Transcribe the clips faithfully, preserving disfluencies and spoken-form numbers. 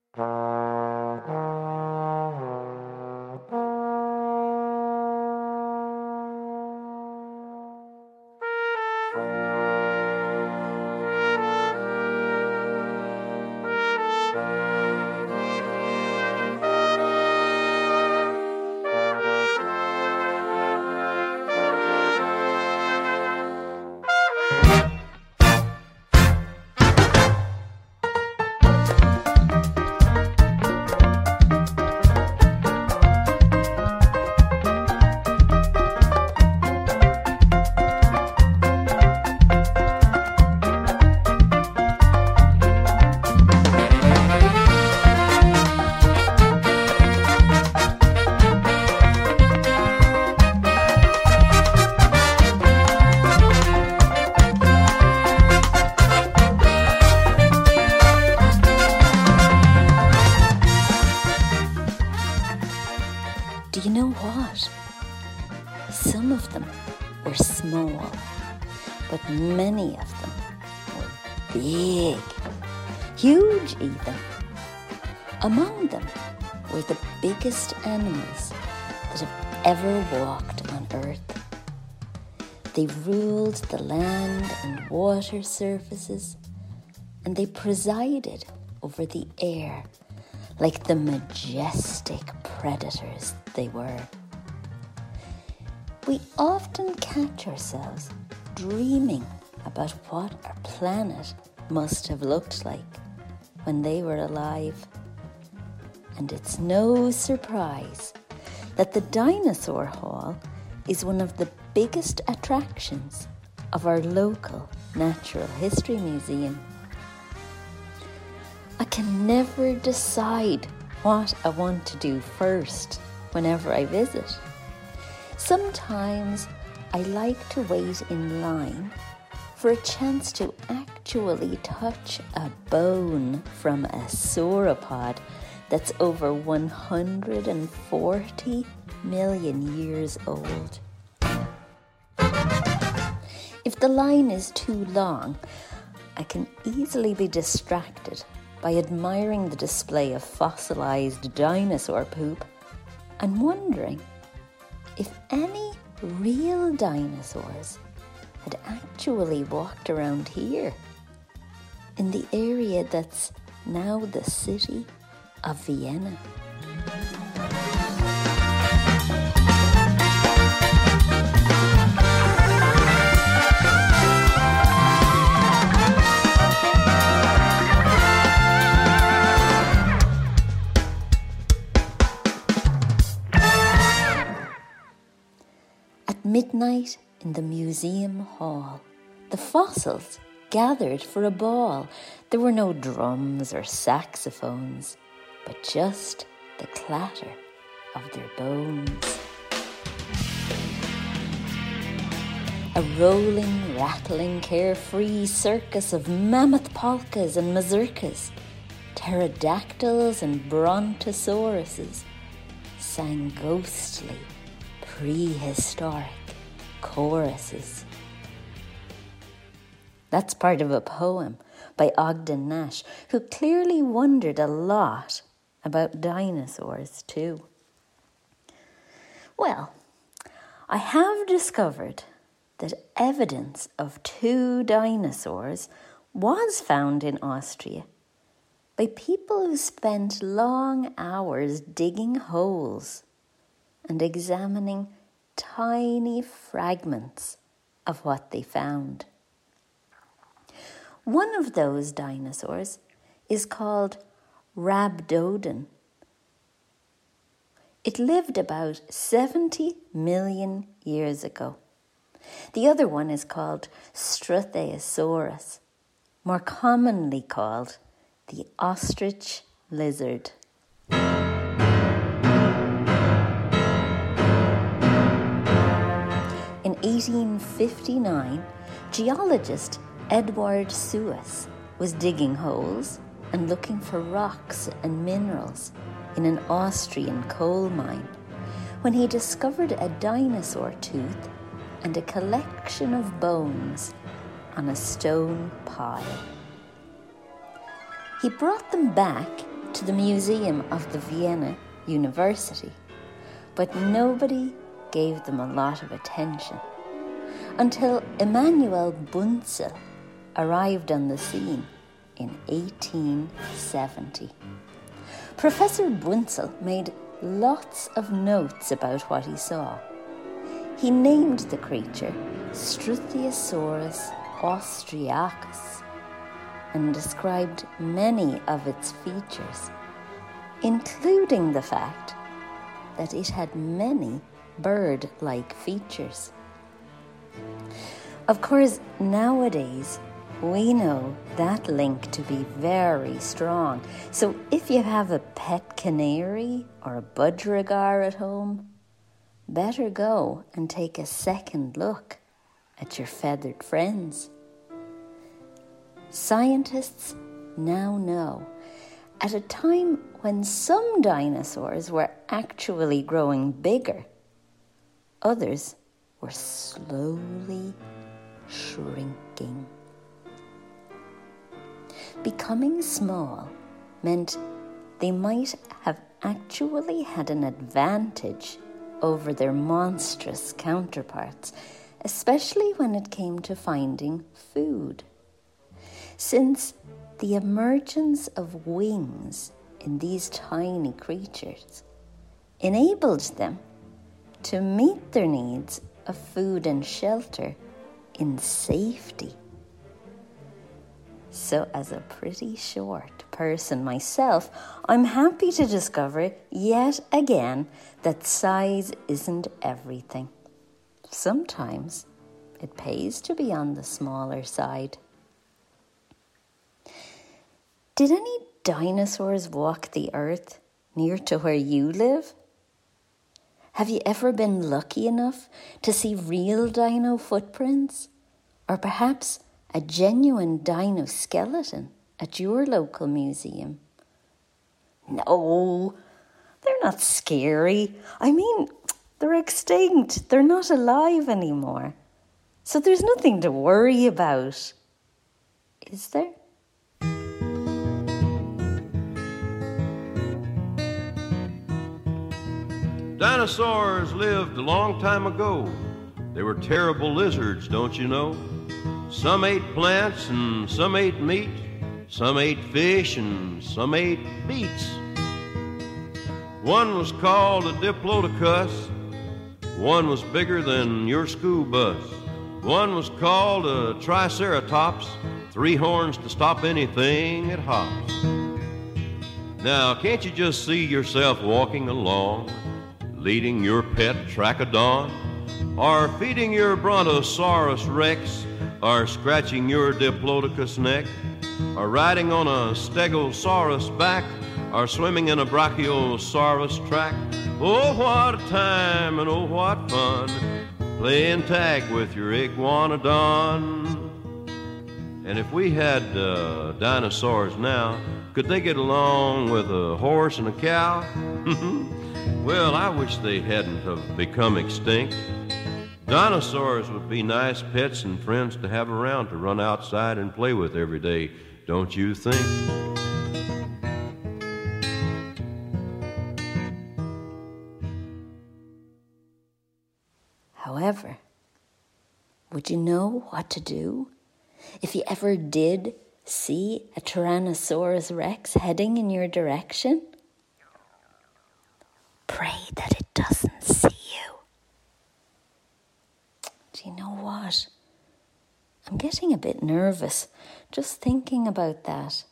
Do you know what? Some of them were small, but many of them were big, huge even. Among them were the biggest animals that have ever walked on Earth. They ruled the land and water surfaces, and they presided over the air like the majestic predators they were. We often catch ourselves dreaming about what our planet must have looked like when they were alive. And it's no surprise that the Dinosaur Hall is one of the biggest attractions of our local Natural History Museum. I can never decide what I want to do first whenever I visit. Sometimes I like to wait in line for a chance to actually touch a bone from a sauropod that's over one hundred forty million years old. If the line is too long, I can easily be distracted by admiring the display of fossilized dinosaur poop and wondering if any real dinosaurs had actually walked around here, in the area that's now the city of Vienna. At midnight in the museum hall, the fossils gathered for a ball. There were no drums or saxophones, but just the clatter of their bones. A rolling, rattling, carefree circus of mammoth polkas and mazurkas, pterodactyls and brontosauruses sang ghostly, prehistoric choruses. That's part of a poem by Ogden Nash, who clearly wondered a lot about dinosaurs too. Well, I have discovered that evidence of two dinosaurs was found in Austria by people who spent long hours digging holes and examining tiny fragments of what they found. One of those dinosaurs is called Rabdodon. It lived about seventy million years ago. The other one is called Strutheosaurus, more commonly called the ostrich lizard. In eighteen fifty-nine, geologist Edward Suess was digging holes and looking for rocks and minerals in an Austrian coal mine when he discovered a dinosaur tooth and a collection of bones on a stone pile. He brought them back to the Museum of the Vienna University, but nobody gave them a lot of attention until Emanuel Bunzel arrived on the scene in eighteen seventy. Professor Bunzel made lots of notes about what he saw. He named the creature Struthiosaurus austriacus and described many of its features, including the fact that it had many bird-like features. Of course, nowadays, we know that link to be very strong. So if you have a pet canary or a budgerigar at home, better go and take a second look at your feathered friends. Scientists now know, at a time when some dinosaurs were actually growing bigger, others were slowly shrinking. Becoming small meant they might have actually had an advantage over their monstrous counterparts, especially when it came to finding food. Since the emergence of wings in these tiny creatures enabled them to meet their needs of food and shelter in safety. So as a pretty short person myself, I'm happy to discover yet again that size isn't everything. Sometimes it pays to be on the smaller side. Did any dinosaurs walk the earth near to where you live? Have you ever been lucky enough to see real dino footprints? Or perhaps a genuine dino skeleton at your local museum? No, they're not scary. I mean, they're extinct. They're not alive anymore. So there's nothing to worry about. Is there? Dinosaurs lived a long time ago. They were terrible lizards, don't you know? Some ate plants and some ate meat. Some ate fish and some ate beets. One was called a Diplodocus. One was bigger than your school bus. One was called a Triceratops. Three horns to stop anything that hops. Now, can't you just see yourself walking along, leading your pet Trachodon, or feeding your Brontosaurus Rex, or scratching your Diplodocus neck, or riding on a Stegosaurus back, or swimming in a Brachiosaurus track? Oh, what a time and oh, what fun, playing tag with your Iguanodon. And if we had uh, dinosaurs now, could they get along with a horse and a cow? Well, I wish they hadn't have become extinct. Dinosaurs would be nice pets and friends to have around to run outside and play with every day, don't you think? However, would you know what to do if you ever did see a Tyrannosaurus Rex heading in your direction? Pray that it doesn't see you. Do you know what? I'm getting a bit nervous just thinking about that.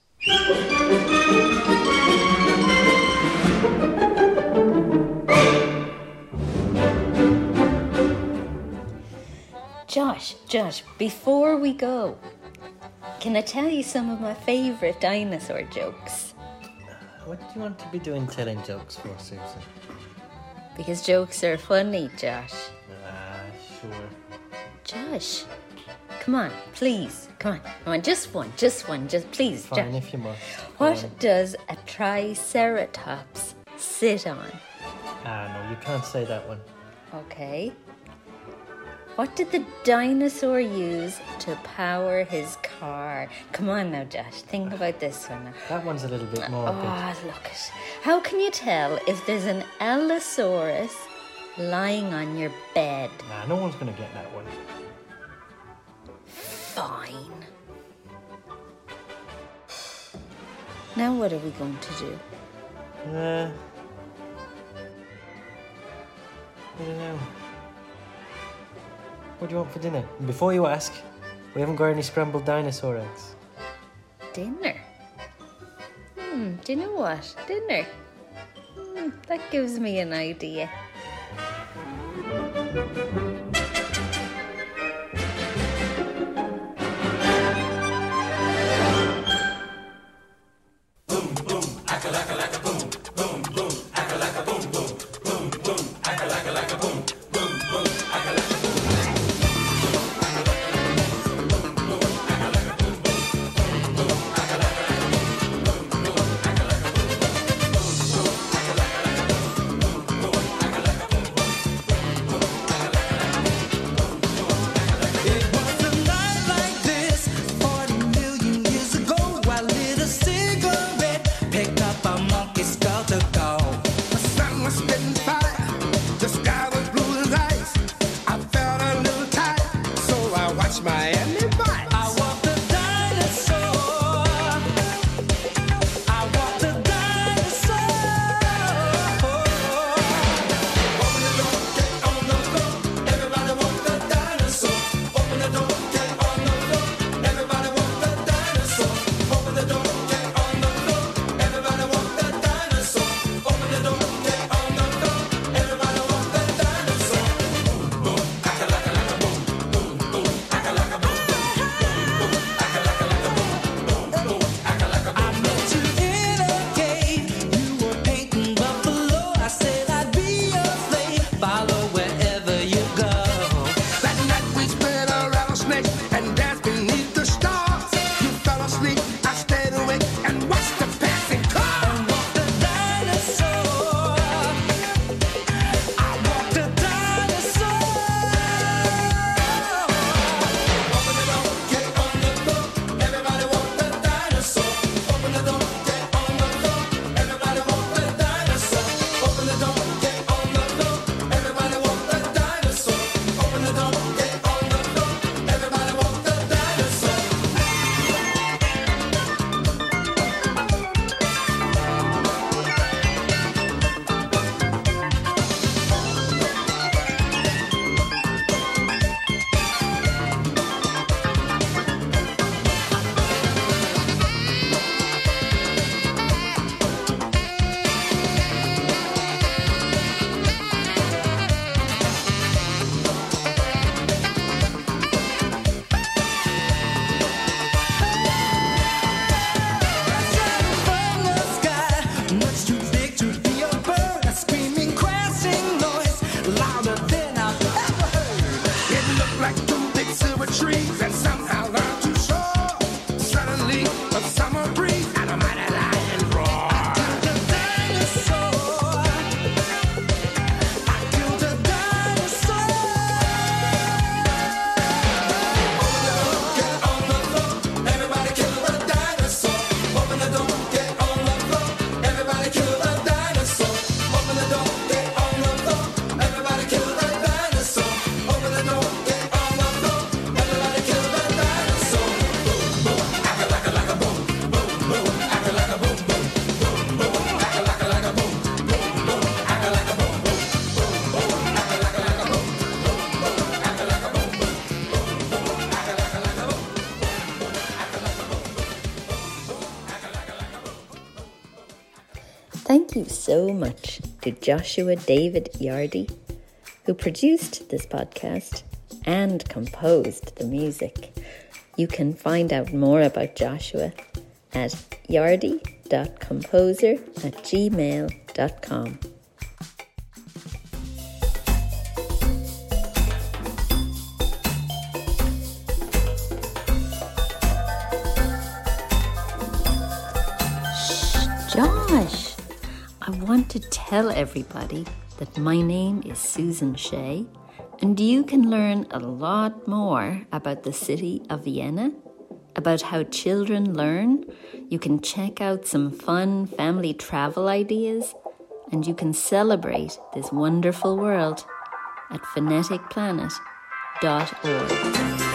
Josh, Josh, before we go, can I tell you some of my favourite dinosaur jokes? What do you want to be doing telling jokes for, Susan? Because jokes are funny, Josh. Ah, sure. Josh, come on, please. Come on, come on, just one, just one, just please. Fine, Josh. if you must. What Fine. does a Triceratops sit on? Ah, no, you can't say that one. Okay. What did the dinosaur use to power his car? Come on now, Josh. Think about this one now. That one's a little bit more. Oh, look it. How can you tell if there's an Allosaurus lying on your bed? Nah, no one's going to get that one. Fine. Now what are we going to do? Uh, I don't know. What do you want for dinner? Before you ask, we haven't got any scrambled dinosaur eggs. Dinner? Hmm, do you know what? Dinner. Hmm, that gives me an idea. Thank you so much to Joshua David Yardy, who produced this podcast and composed the music. You can find out more about Joshua at yardy dot composer at gmail dot com. Josh, I want to tell everybody that my name is Susan Shea And you can learn a lot more about the city of Vienna, about how children learn. You can check out some fun family travel ideas, and you can celebrate this wonderful world at phonetic planet dot org.